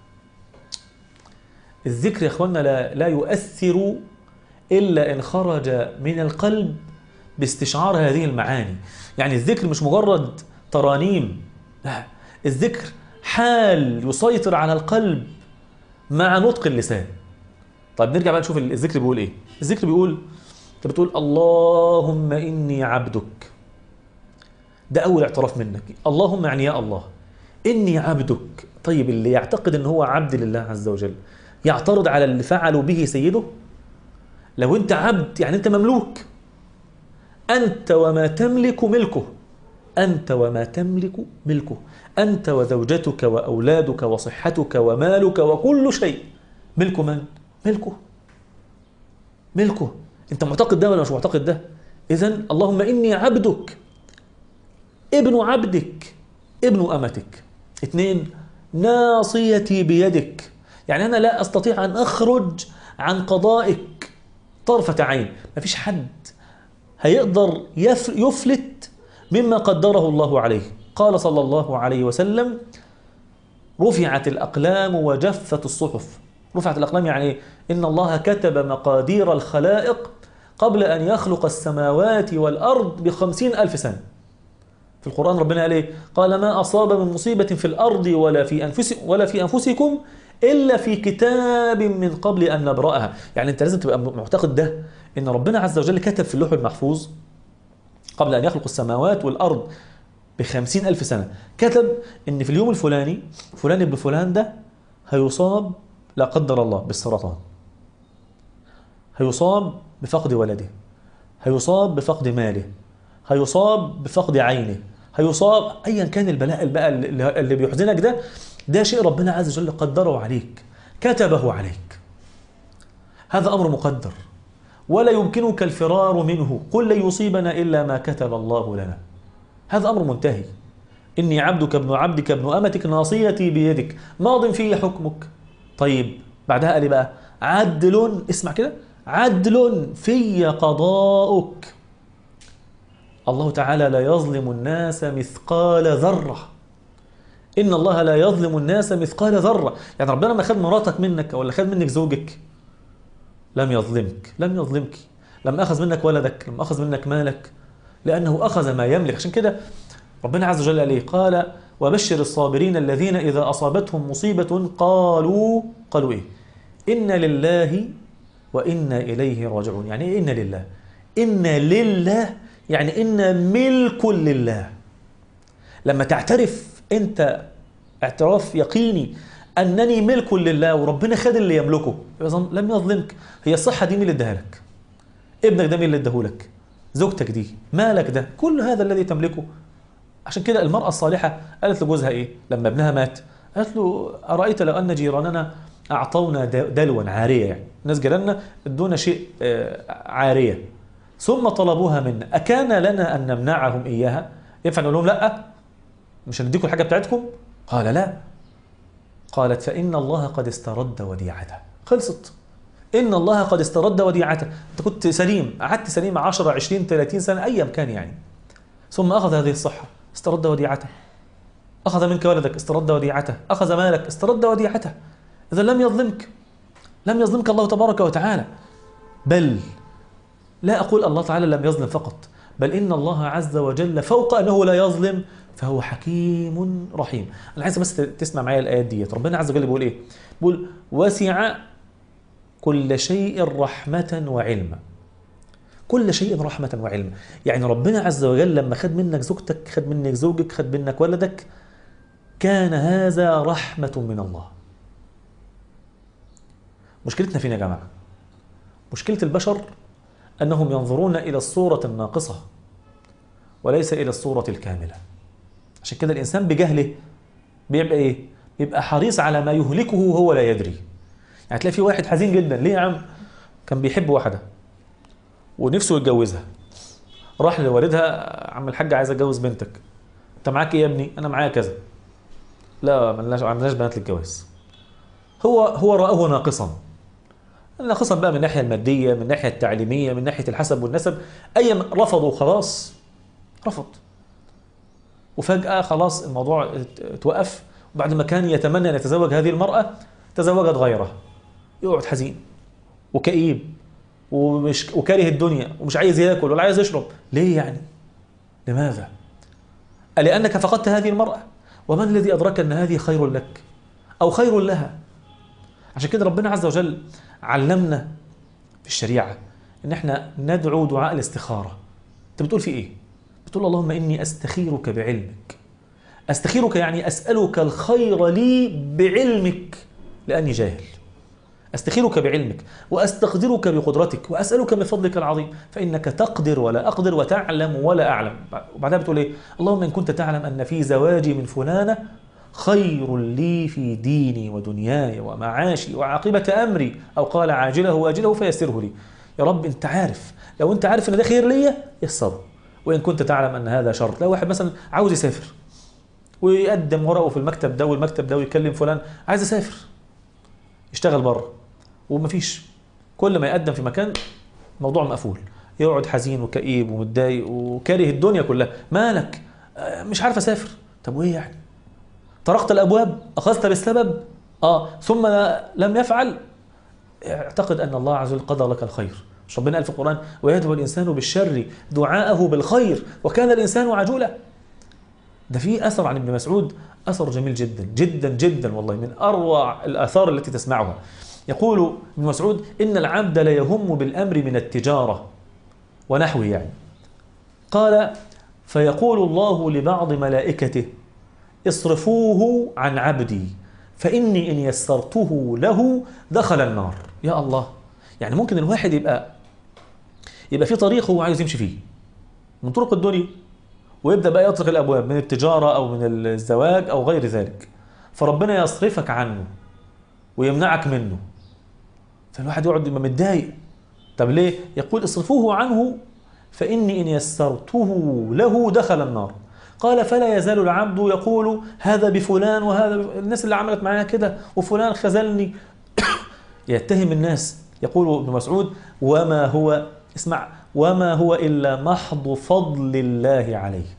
الذكر يا إخواننا لا يؤثر إلا إن خرج من القلب باستشعار هذه المعاني. يعني الذكر مش مجرد ترانيم، لا، الذكر حال يسيطر على القلب مع نطق اللسان. طيب نرجع بقى نشوف الذكر بيقول إيه. الذكر بيقول، أنت بتقول اللهم إني عبدك، ده أول اعتراف منك. اللهم يعني يا الله، إني عبدك. طيب اللي يعتقد إن هو عبد لله عز وجل يعترض على اللي فعلوا به سيده؟ لو أنت عبد يعني أنت مملوك، أنت وما تملك ملكه، أنت وما تملك ملكه، أنت وزوجتك وأولادك وصحتك ومالك وكل شيء ملك من؟ ملكه، ملكه. أنت معتقد ده ولا مش معتقد ده؟ إذن اللهم إني عبدك ابن عبدك ابن أمتك. 2 ناصيتي بيدك، يعني أنا لا أستطيع أن أخرج عن قضائك طرفة عين. ما فيش حد هيقدر يفلت مما قدره الله عليه. قال صلى الله عليه وسلم: رفعت الأقلام وجفت الصحف. رفعت الأقلام يعني إن الله كتب مقادير الخلائق قبل أن يخلق السماوات والأرض ب50,000 سنة. في القرآن ربنا قال إيه؟ قال: ما أصاب من مصيبة في الأرض ولا في أنفسكم إلا في كتاب من قبل أن نبرأها. يعني أنت لازم تبقى معتقد ده، إن ربنا عز وجل كتب في اللوح المحفوظ قبل أن يخلق السماوات والأرض ب50,000 سنة، كتب إن في اليوم الفلاني فلان ابن فلان ده هيصاب لا قدر الله بالسرطان، هيصاب بفقد ولده، هيصاب بفقد ماله، هيصاب بفقد عينه، هيصاب أيا كان البلاء بقى اللي بيحزنك ده شيء ربنا عز وجل قدره عليك، كتبه عليك. هذا أمر مقدر ولا يمكنك الفرار منه. قل لن يصيبنا إلا ما كتب الله لنا. هذا أمر منتهي. إني عبدك ابن عبدك ابن أمتك ناصيتي بيدك ماض في حكمك. طيب بعدها قال بقى: عدل، اسمع كده، عدل في قضاؤك. الله تعالى لا يظلم الناس مثقال ذرة. إن الله لا يظلم الناس مثقال ذرة. يعني ربنا ما خد مراتك منك ولا خد منك زوجك لم يظلمك، لم يظلمك. لم أخذ منك ولدك، لم أخذ منك مالك، لأنه أخذ ما يملك. عشان كده ربنا عز وجل عليه قال: وبشر الصابرين الذين إذا أصابتهم مصيبة قالوا إيه؟ إنا لله وإنا إليه راجعون. يعني إيه إنا لله؟ إنا لله يعني إنا ملك لله. لما تعترف أنت اعتراف يقيني أنني ملك لله وربنا خد اللي يملكه، لم يظلمك. هي الصحة دي مين اللي اداها لك؟ ابنك ده مين اللي اداهولك؟ زوجتك دي، مالك ده، كل هذا الذي تملكه. عشان كده المرأة الصالحة قالت لجوزها إيه لما ابنها مات؟ قالت له: أرأيت لو أن جيراننا أعطونا دلوا عارية، يعني ناس جيراننا ادونا شيء عارية ثم طلبوها منا، أكان لنا أن نمنعهم إياها؟ ينفع نقول لهم لا مش هنديكم الحاجة بتاعتكم؟ قال: لا. قالت: فإن الله قد استرد وديعته. خلصت. إن الله قد استرد وديعته. أنت كنت سليم، قعدت سليم 10 20 30 سنة أيا كان يعني، ثم أخذ هذه الصحة استرد وديعته، أخذ منك ولدك استرد وديعته، أخذ مالك استرد وديعته. إذا لم يظلمك، لم يظلمك الله تبارك وتعالى. بل لا أقول الله تعالى لم يظلم فقط، بل إن الله عز وجل فوق أنه لا يظلم فهو حكيم رحيم. أنا عايز بس تسمع معايا الآيات دي. ربنا عز وجل بيقول إيه؟ بيقول: وسع كل شيء رحمة وعلما. كل شيء رحمة وعلما. يعني ربنا عز وجل لما خد منك زوجتك، خد منك زوجك، خد منك ولدك، كان هذا رحمة من الله. مشكلتنا فينا يا جماعة، مشكلة البشر أنهم ينظرون إلى الصورة الناقصة وليس إلى الصورة الكاملة. عشان كده الإنسان بجهله بيبقى إيه؟ بيبقى حريص على ما يهلكه وهو لا يدري. يعني تلاقي في واحد حزين جدا، ليه يا عم؟ كان بيحب واحدة ونفسه يتجوزها، راح لوالدها: عم الحاج عايز اتجوز بنتك، انت معاك ايه يا ابني؟ انا معايا كذا. لا ما عندناش بنات للجواز. هو رآه ناقصا بقى من الناحيه الماديه، من الناحيه التعليميه، من ناحيه الحسب والنسب، اي رفضوا خلاص، رفض. وفجأة خلاص الموضوع توقف، وبعد ما كان يتمنى ان يتزوج هذه المرأة تزوجت غيرها، يقعد حزين وكئيب وكاره الدنيا ومش عايز ياكل ولا عايز يشرب. ليه يعني؟ لماذا؟ لأنك فقدت هذه المرأة. ومن الذي أدرك أن هذه خير لك أو خير لها؟ عشان كده ربنا عز وجل علمنا في الشريعة إن احنا ندعو دعاء الاستخارة. أنت بتقول في إيه؟ بتقول: اللهم إني أستخيرك بعلمك. أستخيرك يعني أسألك الخير لي بعلمك لأني جاهل. أستخيرك بعلمك وأستقدرك بقدرتك وأسألك من فضلك العظيم فإنك تقدر ولا أقدر وتعلم ولا أعلم. وبعدها بتقول إيه؟ اللهم إن كنت تعلم أن في زواجي من فلانة خير لي في ديني ودنياي ومعاشي وعاقبة أمري، أو قال عاجله وآجله فيسره لي. يا رب أنت عارف، لو أنت عارف أن ده خير لي يسره، وإن كنت تعلم أن هذا شر. لو واحد مثلا عاوز يسافر ويقدم ورقه في المكتب ده والمكتب ده ويكلم فلان: عايز أسافر، يشتغل بره ومفيش، كل ما يقدم في مكان موضوع مقفول، يقعد حزين وكئيب ومتضايق وكاره الدنيا كلها. مالك؟ مش عارف اسافر. طب وايه يعني؟ طرقت الابواب، اخذت بالسبب، ثم لم يفعل، اعتقد ان الله عز وجل قضى لك الخير. مش ربنا قال في القرآن ويدعو الانسان بالشر دعاءه بالخير وكان الانسان عجولا؟ ده في اثر عن ابن مسعود، اثر جميل جدا جدا جدا، والله من اروع الاثار التي تسمعها. يقول ابن مسعود ان العبد ليهم بالامر من التجاره ونحوه يعني. قال فيقول الله لبعض ملائكته اصرفوه عن عبدي فإني إن يسرته له دخل النار. يا الله، يعني ممكن الواحد يبقى في طريق هو عايز يمشي فيه من طرق الدنيا، ويبدأ بقى يطرق الأبواب من التجارة أو من الزواج أو غير ذلك، فربنا يصرفك عنه ويمنعك منه، فالواحد يقعد يبقى متضايق. طب ليه؟ يقول اصرفوه عنه فإني إن يسرته له دخل النار. قال فلا يزال العبد يقول هذا بفلان وهذا الناس اللي عملت معايا كده وفلان خذلني. يتهم الناس. يقول ابن مسعود وما هو، اسمع، وما هو إلا محض فضل الله عليه.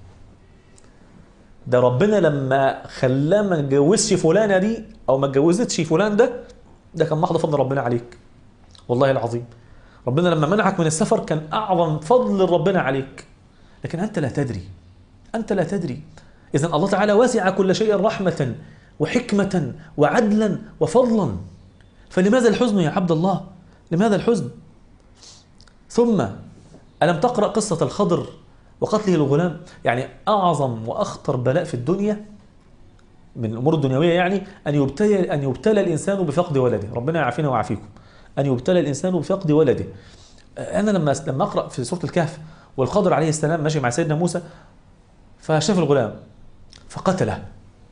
ده ربنا لما خلاه ما اتجوزش فلانة دي أو ما اتجوزتش فلان ده كان محض فضل ربنا عليك، والله العظيم. ربنا لما منعك من السفر كان أعظم فضل ربنا عليك، لكن أنت لا تدري، أنت لا تدري. إذن الله تعالى واسع كل شيء رحمة وحكمة وعدلا وفضلا، فلماذا الحزن يا عبد الله؟ لماذا الحزن؟ ثم ألم تقرأ قصة الخضر وقتله الغلام؟ يعني أعظم وأخطر بلاء في الدنيا من الأمور الدنيوية يعني أن يبتلى الإنسان بفقد ولده. ربنا يعافينا ويعافيكم. أن يبتلى الإنسان بفقد ولده. أنا لما أقرأ في سورة الكهف والخضر عليه السلام ماشي مع سيدنا موسى فشاف الغلام فقتله،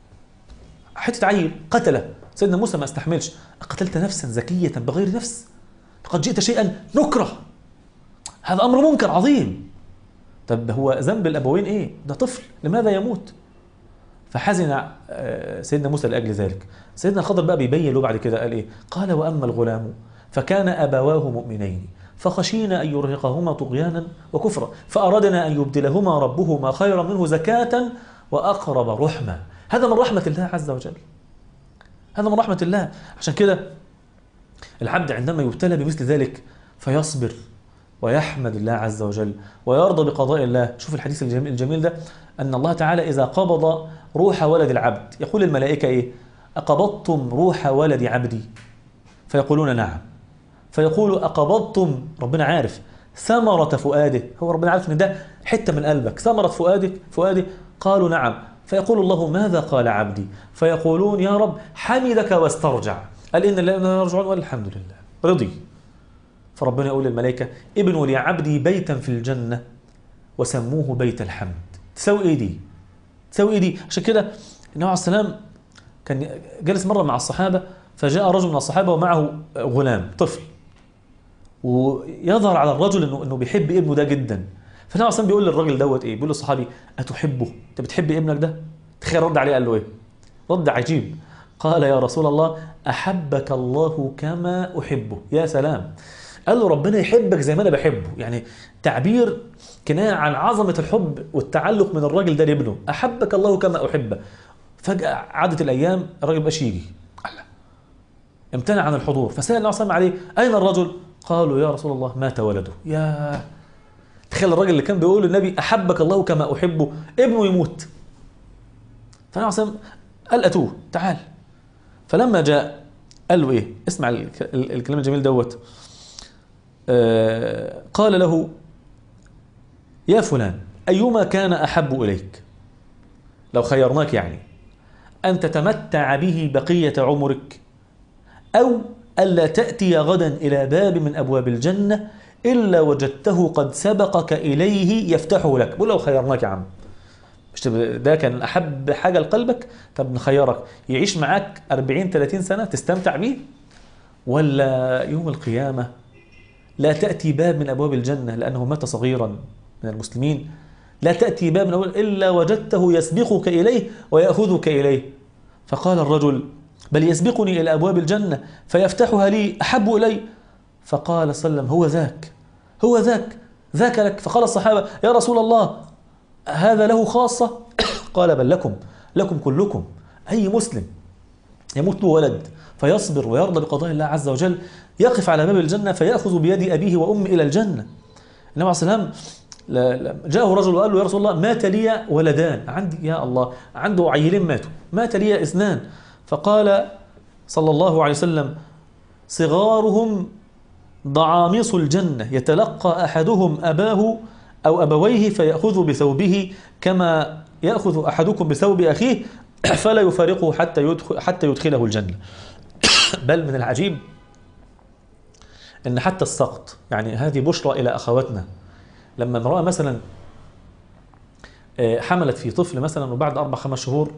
حتة عيل قتله. سيدنا موسى ما استحملش، قتلت نفسا زكية بغير نفس لقد جئت شيئا نكره، هذا أمر منكر عظيم. طب هو ذنب الأبوين إيه؟ ده طفل، لماذا يموت؟ فحزن سيدنا موسى لأجل ذلك. سيدنا الخضر بقى بيبين له بعد كده قال إيه؟ قال وأما الغلام فكان أبواه مؤمنين فخشينا أن يرهقهما طغيانا وكفرا فأردنا أن يبدلهما ربهما خيرا منه زكاة وأقرب رحمة. هذا من رحمة الله عز وجل، هذا من رحمة الله. عشان كده العبد عندما يبتلى بمثل ذلك فيصبر ويحمد الله عز وجل ويرضى بقضاء الله. شوف الحديث الجميل ده، أن الله تعالى إذا قبض روح ولد العبد يقول الملائكة إيه؟ أقبضتم روح ولد عبدي؟ فيقولون نعم. فيقول أقبضتم، ربنا عارف، ثمرة فؤاده، هو ربنا عارف أن ده حتة من قلبك، ثمرة فؤاده. قالوا نعم. فيقول الله ماذا قال عبدي؟ فيقولون يا رب حمدك واسترجع، قال إن الله إنا يرجعون والحمد لله، رضي. فربنا يقول للملائكة ابنوا لعبدي بيتا في الجنة وسموه بيت الحمد. تسوي إيه دي؟ تسوي إيه دي؟ عشان كده النبي عليه السلام كان جالس مرة مع الصحابة، فجاء رجل من الصحابة ومعه غلام طفل، ويظهر على الرجل انه بيحب ابنه ده جدا. فالنبي اصلا بيقول للراجل دوت ايه؟ بيقول للصحابي اتحبه؟ انت بتحب ابنك ده؟ تخيل رد عليه قال له ايه؟ رد عجيب. قال يا رسول الله احبك الله كما احبه. يا سلام، قال له ربنا يحبك زي ما انا بحبه، يعني تعبير كناية عن عظمة الحب والتعلق من الراجل ده لابنه. احبك الله كما احبه. فجأة عادت الايام، الراجل مبقاش يجي، امتنع عن الحضور. فسأل النبي صلى الله عليه وسلم عليه اين الرجل؟ قالوا يا رسول الله مات ولده. يا تخيل الراجل اللي كان بيقول للنبي احبك الله كما احبه ابنه يموت. فالنبي صلى الله عليه وسلم قال اتوه تعال. فلما جاء قال له ايه؟ اسمع الكلام الجميل دوت. قال له يا فلان ايما كان احب اليك، لو خيرناك يعني ان تتمتع به بقية عمرك أو ألا تأتي غدا إلى باب من أبواب الجنة إلا وجدته قد سبقك إليه يفتحه لك. بقول لو خيرناك يا عم، مش ده كان أحب حاجة لقلبك؟ طب نخيرك يعيش معاك 40-30 سنة تستمتع بيه، ولا يوم القيامة لا تأتي باب من أبواب الجنة لأنه مات صغيرا من المسلمين، لا تأتي باب من أبواب إلا وجدته يسبقك إليه ويأخذك إليه. فقال الرجل بل يسبقني إلى أبواب الجنة فيفتحها لي أحب إلي. فقال صلى الله عليه وسلم: هو ذاك، هو ذاك، ذاك لك. فقال الصحابة: يا رسول الله هذا له خاصة؟ قال: بل لكم، لكم كلكم. أي مسلم يموت له ولد فيصبر ويرضى بقضاء الله عز وجل يقف على باب الجنة فيأخذ بيد أبيه وأمه إلى الجنة. النبي عليه الصلاة والسلام جاءه رجل وقال له: يا رسول الله مات لي ولدان، عندي يا الله عنده عيلين ماتوا، مات لي اثنان. فقال صلى الله عليه وسلم: صغارهم ضعاميص الجنة يتلقى أحدهم أباه أو أبويه فيأخذ بثوبه كما يأخذ أحدكم بثوب أخيه فلا يفارقه حتى يدخله الجنة. بل من العجيب أن حتى السقط، يعني هذه بشرى إلى أخواتنا، لما امرأة مثلا حملت في طفل مثلا وبعد 4-5 شهور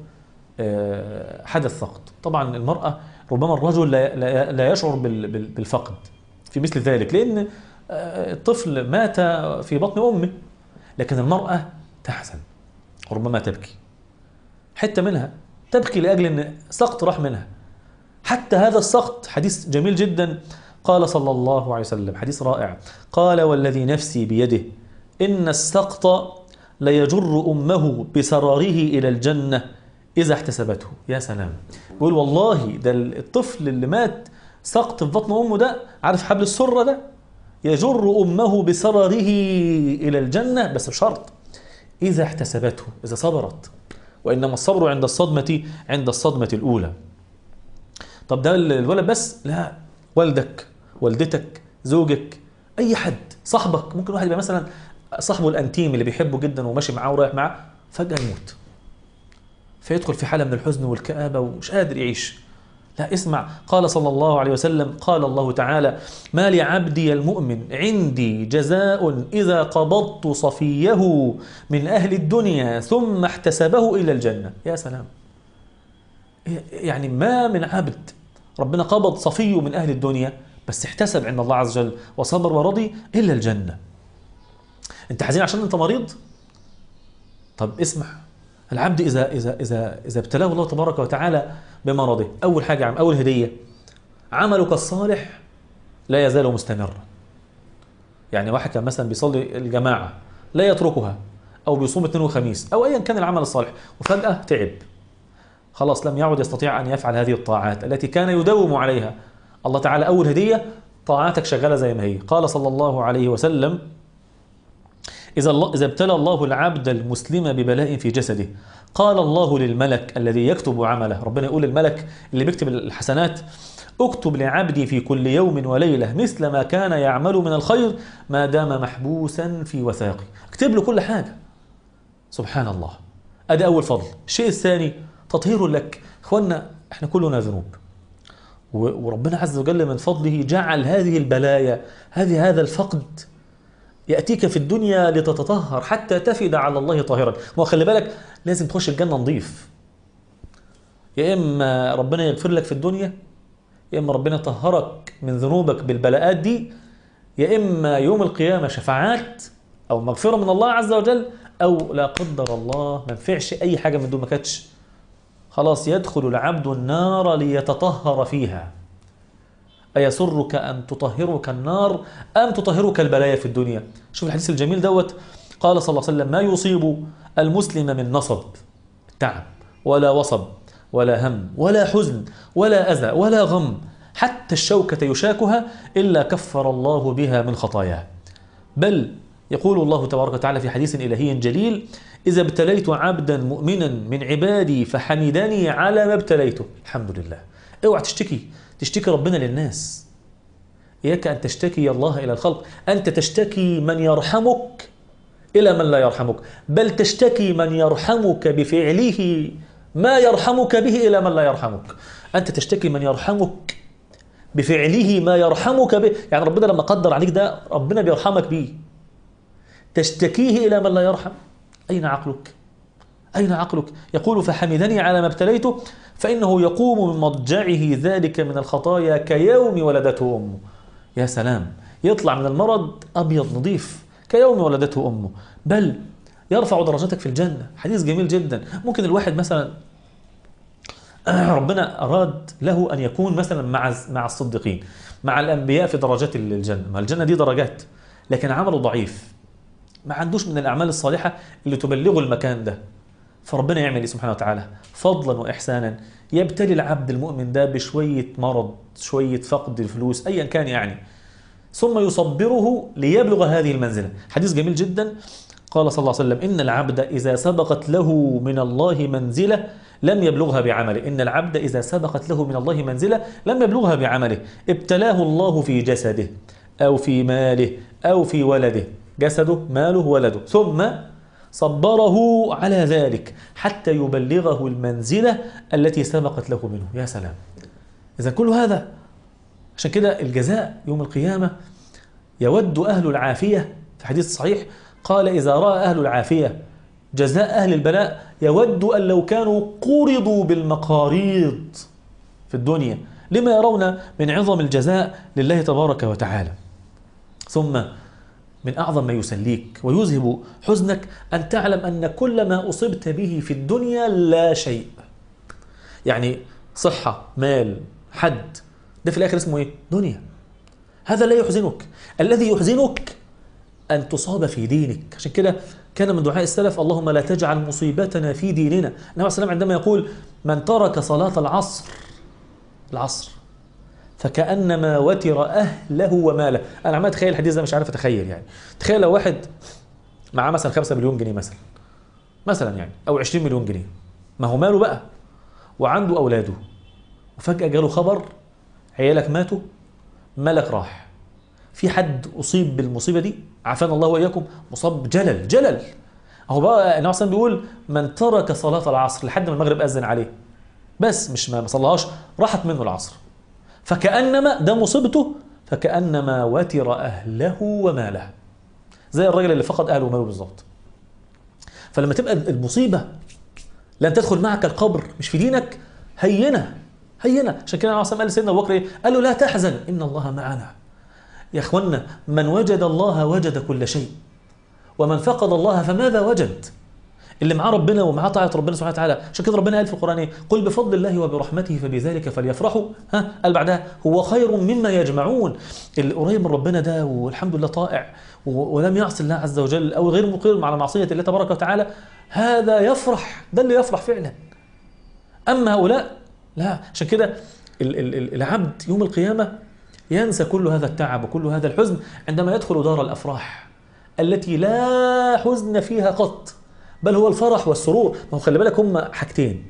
حدث سقط، طبعا المرأة ربما الرجل لا يشعر بالفقد في مثل ذلك لأن الطفل مات في بطن أمه، لكن المرأة تحزن ربما تبكي حتى منها، تبكي لأجل أن سقط راح منها. حتى هذا السقط، حديث جميل جدا، قال صلى الله عليه وسلم حديث رائع، قال: والذي نفسي بيده إن السقط ليجر أمه بسراره إلى الجنة إذا احتسبته. يا سلام، يقول والله ده الطفل اللي مات سقط في بطن أمه ده، عارف حبل السرة ده، يجر أمه بسراره إلى الجنة، بس بشرط إذا احتسبته، إذا صبرت، وإنما الصبر عند الصدمة الأولى. طب ده الولد بس؟ لا، والدك، والدتك، زوجك، أي حد، صاحبك، ممكن واحد يبقى مثلا صاحبه الأنتيم اللي بيحبه جدا وماشي معاه ورايح معاه فجأة يموت، فيدخل في حالة من الحزن والكآبة ومش قادر يعيش. لا، اسمع، قال صلى الله عليه وسلم، قال الله تعالى: ما لعبدي المؤمن عندي جزاء إذا قبضت صفيه من أهل الدنيا ثم احتسبه إلى الجنة. يا سلام، يعني ما من عبد ربنا قبض صفيه من أهل الدنيا بس احتسب عند الله عز وجل وصبر ورضي إلا الجنة. أنت حزين عشان أنت مريض؟ طب اسمع، العبد إذا ابتلاه الله تبارك وتعالى بمرضه، أول حاجة أول هدية، عملك الصالح لا يزال مستمرا. يعني واحد كان مثلا بيصلي الجماعة لا يتركها، أو بيصوم اثنين وخميس، أو أيا كان العمل الصالح، وفجأة تعب، خلاص لم يعد يستطيع أن يفعل هذه الطاعات التي كان يداوم عليها. الله تعالى أول هدية، طاعاتك شغالة زي ما هي. قال صلى الله عليه وسلم: إذا ابتلى الله العبد المسلم ببلاء في جسده قال الله للملك الذي يكتب عمله، ربنا يقول للملك اللي بيكتب الحسنات: اكتب لعبدي في كل يوم وليلة مثل ما كان يعمل من الخير ما دام محبوسا في وثاقي. اكتب له كل حاجة. سبحان الله، ادي أول فضل. الشيء الثاني تطهير لك. اخوانا، احنا كلنا ذنوب، وربنا عز وجل من فضله جعل هذه البلايا، هذا الفقد يأتيك في الدنيا لتتطهر حتى تفد على الله طاهرا. وخلي بالك، لازم تخش الجنة نظيف، يا إما ربنا يغفر لك في الدنيا، يا إما ربنا يطهرك من ذنوبك بالبلاءات دي، يا إما يوم القيامة شفاعات أو مغفرة من الله عز وجل، أو لا قدر الله ما نفعش أي حاجة من دون، ما كانتش، خلاص يدخل العبد النار ليتطهر فيها. أيسرك أن تطهرك النار أم تطهرك البلايا في الدنيا؟ شوف الحديث الجميل دوت، قال صلى الله عليه وسلم: ما يصيب المسلم من نصب، تعب ولا وصب ولا هم ولا حزن ولا أذى ولا غم، حتى الشوكة يشاكها، إلا كفر الله بها من خطاياه. بل يقول الله تبارك وتعالى في حديث إلهي جليل: إذا ابتليت عبدا مؤمنا من عبادي فحمدني على ما ابتليته. الحمد لله. اوعى تشتكي ربنا للناس، إياك أن تشتكي الله إلى الخلق. أنت تشتكي من يرحمك إلى من لا يرحمك، بل تشتكي من يرحمك بفعله ما يرحمك به إلى من لا يرحمك. أنت تشتكي من يرحمك بفعله ما يرحمك به، يعني ربنا لما قدر عليك ده ربنا بيرحمك به، تشتكيه إلى من لا يرحم. أين عقلك؟ أين عقلك؟ يقول: فحمدني على ما ابتليته فإنه يقوم من مضجعه ذلك من الخطايا كيوم ولدته أمه. يا سلام، يطلع من المرض أبيض نظيف كيوم ولدته أمه. بل يرفع درجتك في الجنة. حديث جميل جدا. ممكن الواحد مثلا ربنا أراد له أن يكون مثلا مع الصديقين، مع الأنبياء في درجات الجنة. ما الجنة دي درجات، لكن عمله ضعيف، ما عندوش من الأعمال الصالحة اللي تبلغه المكان ده. فربنا يعمل سبحانه وتعالى فضلا وإحسانا يبتلي العبد المؤمن ده بشوية مرض، شوية فقد الفلوس، أيا كان يعني، ثم يصبره ليبلغ هذه المنزلة. حديث جميل جدا، قال صلى الله عليه وسلم: إن العبد إذا سبقت له من الله منزلة لم يبلغها بعمله. إن العبد إذا سبقت له من الله منزلة لم يبلغها بعمله ابتلاه الله في جسده أو في ماله أو في ولده، جسده ماله ولده، ثم صبره على ذلك حتى يبلغه المنزلة التي سبقت له منه. يا سلام! إذا كل هذا عشان كده الجزاء يوم القيامة يود أهل العافية. في حديث صحيح قال: إذا رأى أهل العافية جزاء أهل البلاء يود أن لو كانوا قرضوا بالمقاريض في الدنيا لما يرون من عظم الجزاء لله تبارك وتعالى. ثم من أعظم ما يسليك ويذهب حزنك أن تعلم أن كل ما أصبت به في الدنيا لا شيء. يعني صحة، مال، حد، ده في الآخر اسمه إيه؟ دنيا. هذا لا يحزنك. الذي يحزنك أن تصاب في دينك. عشان كده كان من دعاء السلف: اللهم لا تجعل مصيبتنا في ديننا. النبي عليه الصلاة والسلام عندما يقول: من ترك صلاة العصر فكأنما وتر أهله وماله. أنا عمال أتخيل الحديث ده، مش عارف أتخيل يعني. تخيل لو واحد معاه مثلا 5 مليون جنيه مثلا يعني، أو 20 مليون جنيه، ما هو ماله بقى، وعنده أولاده، وفجأة جاله خبر: عيالك ماتوا، مالك راح. في حد أصيب بالمصيبة دي؟ عافانا الله وإياكم. مصاب جلل. أهو بقى النبي عليه الصلاة والسلام بيقول: من ترك صلاة العصر لحد ما المغرب أذن عليه، بس مش ما صلاهاش، راحت منه العصر، فكأنما ده مصيبته، فكأنما وتر أهله وماله، زي الراجل اللي فقد أهله وماله بالظبط. فلما تبقى المصيبة لن تدخل معك القبر، مش في دينك، هينة. عشان كده النبي عليه الصلاة والسلام قال لسيدنا أبو بكر إيه؟ قال له: لا تحزن إن الله معنا. يا إخوانا، من وجد الله وجد كل شيء، ومن فقد الله فماذا وجد؟ اللي معاه ربنا ومعاه طاعة ربنا سبحانه وتعالى. عشان كده ربنا قال في القرآن إيه؟ قل بفضل الله وبرحمته فبذلك فليفرحوا، قال بعدها: هو خير مما يجمعون. اللي قريب من ربنا ده والحمد لله طائع ولم يعصي الله عز وجل أو غير مقيم على معصية الله تبارك وتعالى، هذا يفرح، ده اللي يفرح فعلا. أما هؤلاء لا. عشان كده العبد يوم القيامة ينسى كل هذا التعب وكل هذا الحزن عندما يدخل دار الأفراح التي لا حزن فيها قط، بل هو الفرح والسرور. ما هو خلي بالك، هم حاجتين: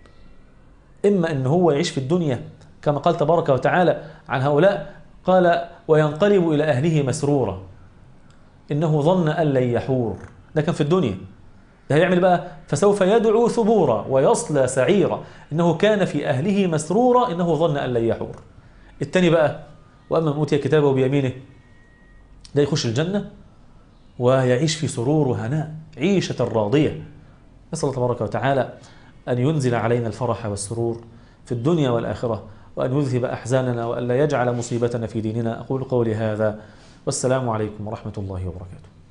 إما أن هو يعيش في الدنيا كما قال تبارك وتعالى عن هؤلاء، قال: وينقلب إلى أهله مسرورا إنه ظن أن لن يحور. ده كان في الدنيا. ده هيعمل بقى: فسوف يدعو ثبورا ويصلى سعيرا إنه كان في أهله مسرورا إنه ظن أن لن يحور. التاني بقى: وأما من أوتي كتابه بيمينه، ده يخش الجنة ويعيش في سرور وهناء، عيشة راضية. نسأل الله تبارك وتعالى أن ينزل علينا الفرح والسرور في الدنيا والآخرة، وأن يذهب أحزاننا، وأن لا يجعل مصيبتنا في ديننا. أقول قولي هذا، والسلام عليكم ورحمة الله وبركاته.